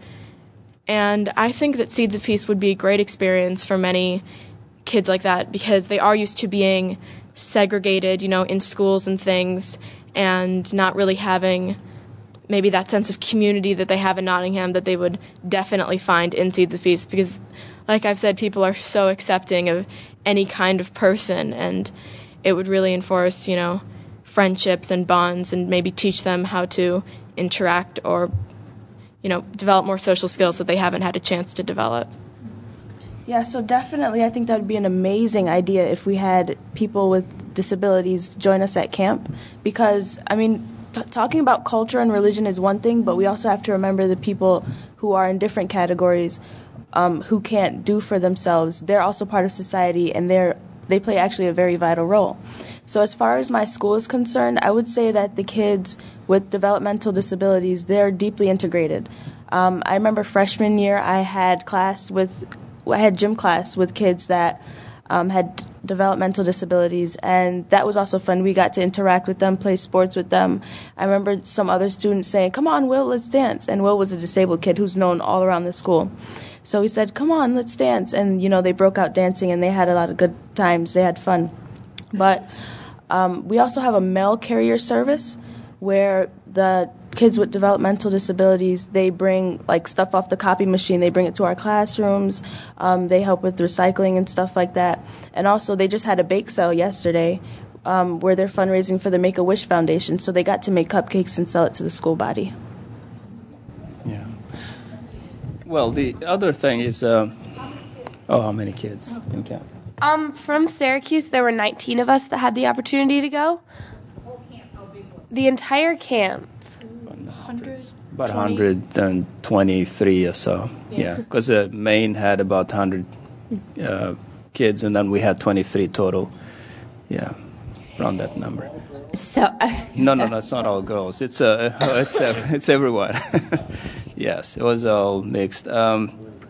And I think that Seeds of Peace would be a great experience for many kids like that because they are used to being segregated, you know, in schools and things and not really having maybe that sense of community that they have in Nottingham that they would definitely find in Seeds of Peace because, like I've said, people are so accepting of any kind of person, and it would really enforce, you know, friendships and bonds and maybe teach them how to interact or, you know, develop more social skills that they haven't had a chance to develop. Yeah, so definitely I think that would be an amazing idea if we had people with disabilities join us at camp because, I mean, T- talking about culture and religion is one thing, but we also have to remember the people who are in different categories um, who can't do for themselves. They're also part of society, and they're they play actually a very vital role. So as far as my school is concerned, I would say that the kids with developmental disabilities, they're deeply integrated. Um, I remember freshman year I had class with I had gym class with kids that um, had developmental disabilities, and that was also fun. We got to interact with them, play sports with them. I remember some other students saying, "Come on, Will, let's dance." And Will was a disabled kid who's known all around the school. So he said, "Come on, let's dance." And, you know, they broke out dancing, and they had a lot of good times. They had fun. But um, we also have a mail carrier service where the kids with developmental disabilities, they bring like stuff off the copy machine, they bring it to our classrooms, um, they help with recycling and stuff like that. And also they just had a bake sale yesterday um, where they're fundraising for the Make-A-Wish Foundation, so they got to make cupcakes and sell it to the school body. Yeah. Well, the other thing is, uh, oh, how many kids in camp? Um, from Syracuse, there were nineteen of us that had the opportunity to go. The entire camp. About one hundred twenty-three or so. Yeah, because yeah. uh, Maine had about one hundred uh, kids, and then we had twenty-three total. Yeah, around that number. So. Uh, no, no, no, it's not all girls. It's uh, it's uh, it's everyone. Yes, it was all mixed. Um,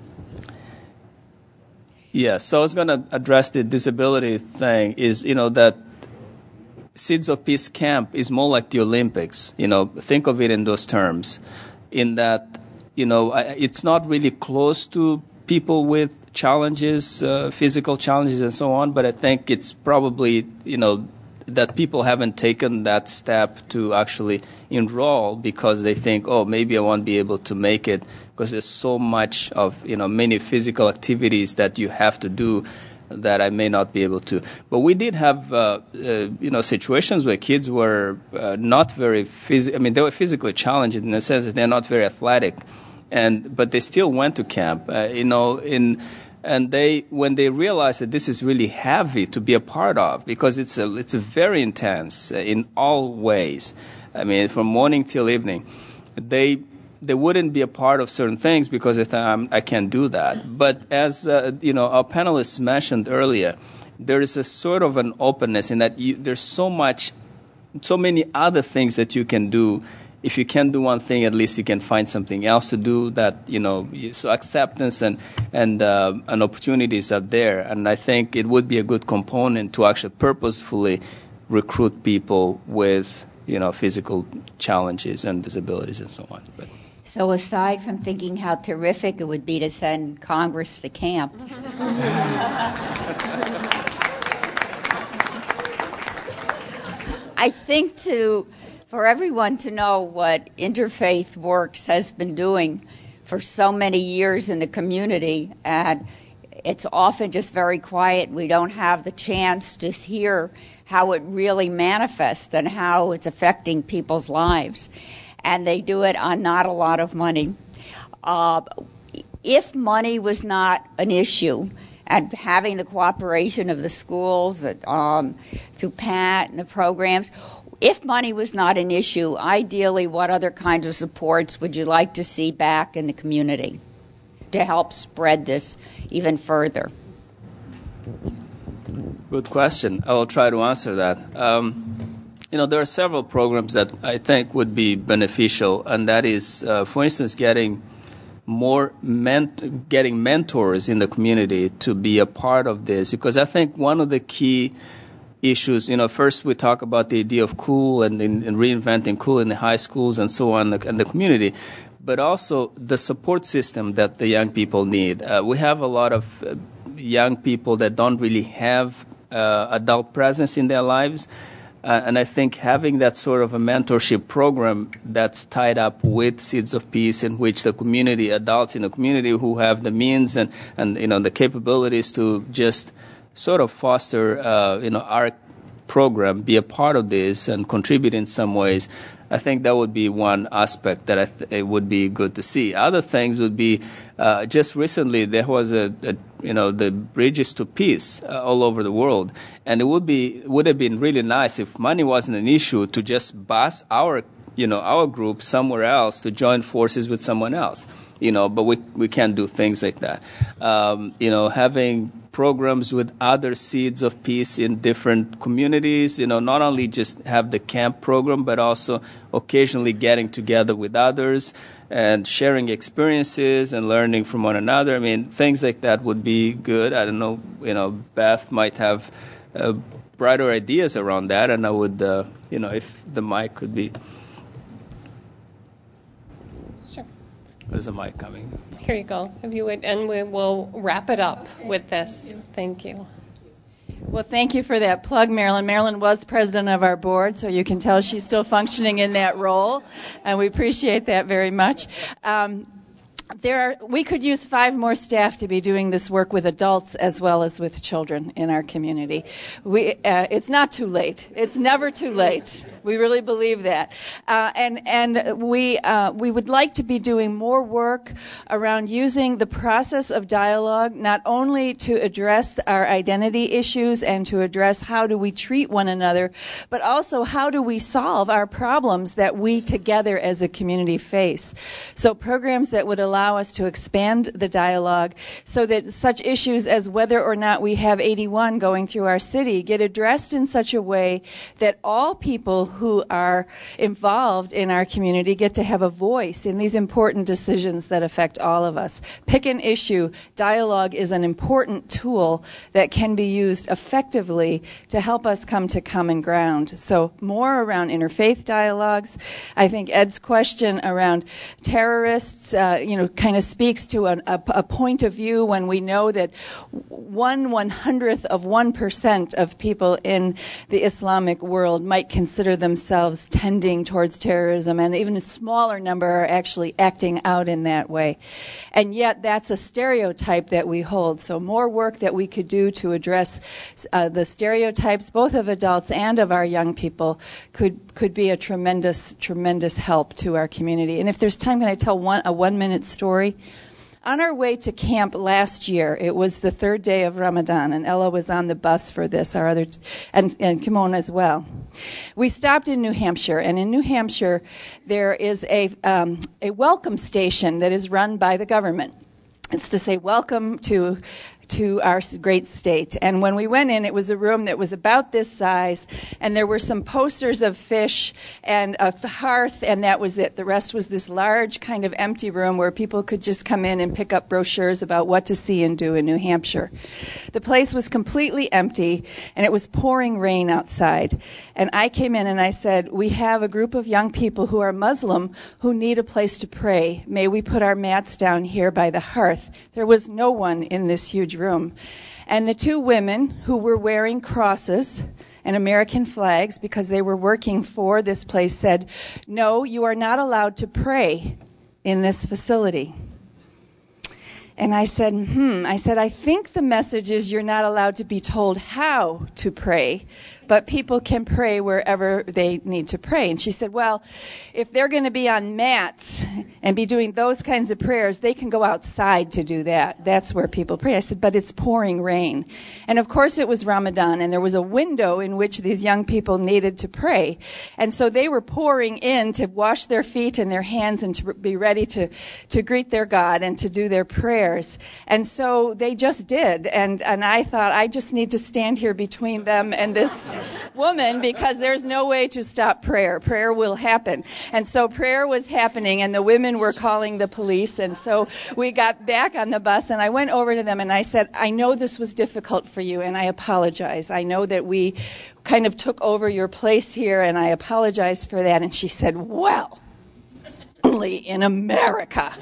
yeah, so I was going to address the disability thing. Is you know that. Seeds of Peace Camp is more like the Olympics, you know, think of it in those terms, in that, you know, it's not really close to people with challenges, uh, physical challenges and so on, but I think it's probably, you know, that people haven't taken that step to actually enroll because they think, oh, maybe I won't be able to make it because there's so much of, you know, many physical activities that you have to do that I may not be able to. But we did have, uh, uh, you know, situations where kids were uh, not very phys- I mean, they were physically challenged in the sense that they're not very athletic, and but they still went to camp. Uh, you know, in and they when they realized that this is really heavy to be a part of because it's a it's a very intense uh, in all ways. I mean, from morning till evening, they. They wouldn't be a part of certain things because they thought, um, I can't do that. But as uh, you know, our panelists mentioned earlier, there is a sort of an openness in that you, there's so much, so many other things that you can do. If you can't do one thing, at least you can find something else to do. That you know, so acceptance and and uh, and opportunities are there. And I think it would be a good component to actually purposefully recruit people with you know physical challenges and disabilities and so on. But, So aside from thinking how terrific it would be to send Congress to camp, I think to for everyone to know what Interfaith Works has been doing for so many years in the community, and it's often just very quiet. We don't have the chance to hear how it really manifests and how it's affecting people's lives. And they do it on not a lot of money. Uh, if money was not an issue, and having the cooperation of the schools um, through Pat and the programs, if money was not an issue, ideally what other kinds of supports would you like to see back in the community to help spread this even further? Good question. I will try to answer that. Um, You know, there are several programs that I think would be beneficial, and that is, uh, for instance, getting more ment- getting mentors in the community to be a part of this. Because I think one of the key issues, you know, first we talk about the idea of cool and, in, and reinventing cool in the high schools and so on, and the community, but also the support system that the young people need. Uh, we have a lot of uh, young people that don't really have uh, adult presence in their lives. Uh, and I think having that sort of a mentorship program that's tied up with Seeds of Peace, in which the community, adults in the community who have the means and, and you know the capabilities to just sort of foster uh, you know our program, be a part of this and contribute in some ways. I think that would be one aspect that I th- it would be good to see. Other things would be uh, just recently there was a, a you know the Bridges to Peace uh, all over the world, and it would be would have been really nice if money wasn't an issue to just bus our you know our group somewhere else to join forces with someone else. You know, but we we can't do things like that. Um, you know, having programs with other Seeds of Peace in different communities, you know, not only just have the camp program, but also occasionally getting together with others and sharing experiences and learning from one another. I mean, things like that would be good. I don't know, you know, Beth might have uh, brighter ideas around that, and I would, uh, you know, if the mic could be. There's a mic coming. Here you go. If you would, and we will wrap it up with this. Thank you. Well, thank you for that plug, Marilyn. Marilyn was president of our board, so you can tell she's still functioning in that role, and we appreciate that very much. Um, There are, we could use five more staff to be doing this work with adults as well as with children in our community. We, uh, it's not too late. It's never too late. We really believe that. Uh, and and we uh, we would like to be doing more work around using the process of dialogue, not only to address our identity issues and to address how do we treat one another, but also how do we solve our problems that we together as a community face. So programs that would allow allow us to expand the dialogue so that such issues as whether or not we have eighty-one going through our city get addressed in such a way that all people who are involved in our community get to have a voice in these important decisions that affect all of us. Pick an issue. Dialogue is an important tool that can be used effectively to help us come to common ground. So more around interfaith dialogues. I think Ed's question around terrorists, uh, you know, know, kind of speaks to an, a, a point of view when we know that one one hundredth of one percent of people in the Islamic world might consider themselves tending towards terrorism, and even a smaller number are actually acting out in that way. And yet that's a stereotype that we hold. So more work that we could do to address uh, the stereotypes, both of adults and of our young people, could could be a tremendous, tremendous help to our community. And if there's time, can I tell one a one-minute story? On our way to camp last year, it was the third day of Ramadan, and Ella was on the bus for this, our other, t- and, and Kimon as well. We stopped in New Hampshire, and in New Hampshire, there is a um, a welcome station that is run by the government. It's to say welcome to to our great state. And when we went in, it was a room that was about this size, and there were some posters of fish and a hearth, and that was it. The rest was this large kind of empty room where people could just come in and pick up brochures about what to see and do in New Hampshire. The place was completely empty, and it was pouring rain outside. And I came in and I said, we have a group of young people who are Muslim who need a place to pray. May we put our mats down here by the hearth? There was no one in this huge room. And the two women who were wearing crosses and American flags because they were working for this place said, no, you are not allowed to pray in this facility. And I said, hmm, I said, I think the message is you're not allowed to be told how to pray, but people can pray wherever they need to pray. And she said, well, if they're going to be on mats and be doing those kinds of prayers, they can go outside to do that. That's where people pray. I said, but it's pouring rain. And of course it was Ramadan, and there was a window in which these young people needed to pray. And so they were pouring in to wash their feet and their hands and to be ready to, to greet their God and to do their prayers. And so they just did. And, and I thought, I just need to stand here between them and this woman, because there's no way to stop prayer. Prayer will happen. And so prayer was happening, and the women were calling the police. And so we got back on the bus, and I went over to them and I said, I know this was difficult for you, and I apologize. I know that we kind of took over your place here, and I apologize for that. And she said, well, only in America.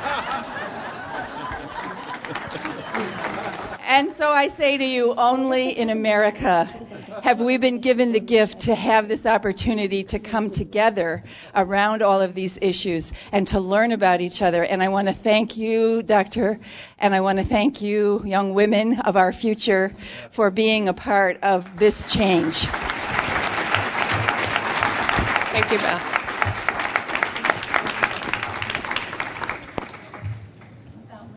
And so I say to you, only in America have we been given the gift to have this opportunity to come together around all of these issues and to learn about each other. And I want to thank you, Doctor, and I want to thank you, young women of our future, for being a part of this change. Thank you, Beth.